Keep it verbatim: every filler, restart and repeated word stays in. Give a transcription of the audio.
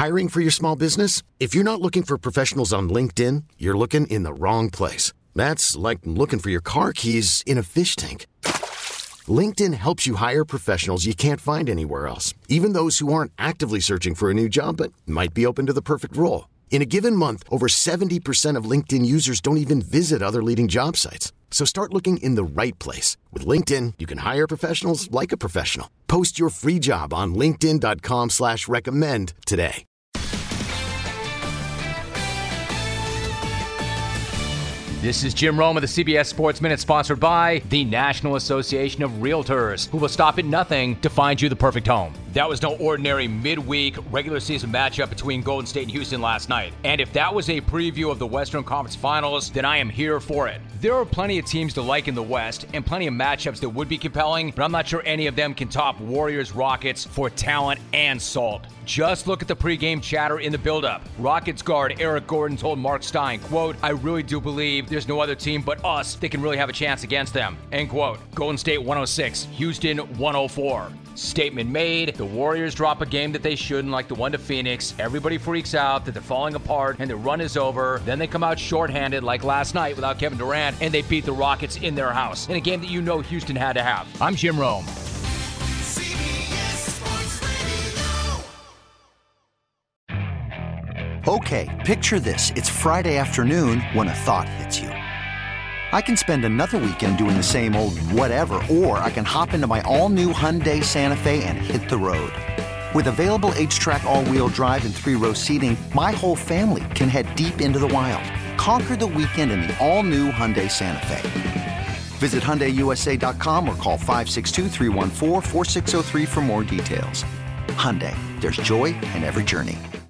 Hiring for your small business? If you're not looking for professionals on LinkedIn, you're looking in the wrong place. That's like looking for your car keys in a fish tank. LinkedIn helps you hire professionals you can't find anywhere else, even those who aren't actively searching for a new job but might be open to the perfect role. In a given month, over seventy percent of LinkedIn users don't even visit other leading job sites. So start looking in the right place. With LinkedIn, you can hire professionals like a professional. Post your free job on linkedin.com slash recommend today. This is Jim Rome of the C B S Sports Minute, sponsored by the National Association of Realtors, who will stop at nothing to find you the perfect home. That was no ordinary midweek regular season matchup between Golden State and Houston last night. And if that was a preview of the Western Conference Finals, then I am here for it. There are plenty of teams to like in the West and plenty of matchups that would be compelling, but I'm not sure any of them can top Warriors-Rockets for talent and salt. Just look at the pregame chatter in the buildup. Rockets guard Eric Gordon told Mark Stein, quote, "I really do believe there's no other team but us that can really have a chance against them," end quote. Golden State one oh six, Houston one oh four. Statement made. The Warriors drop a game that they shouldn't, like the one to Phoenix. Everybody freaks out that they're falling apart and the run is over. Then they come out shorthanded like last night without Kevin Durant, and they beat the Rockets in their house in a game that you know Houston had to have. I'm Jim Rome. Okay, picture this. It's Friday afternoon when a thought hits you. I can spend another weekend doing the same old whatever, or I can hop into my all-new Hyundai Santa Fe and hit the road. With available H-Track all-wheel drive and three-row seating, my whole family can head deep into the wild. Conquer the weekend in the all-new Hyundai Santa Fe. Visit Hyundai U S A dot com or call five six two, three one four, four six zero three for more details. Hyundai, there's joy in every journey.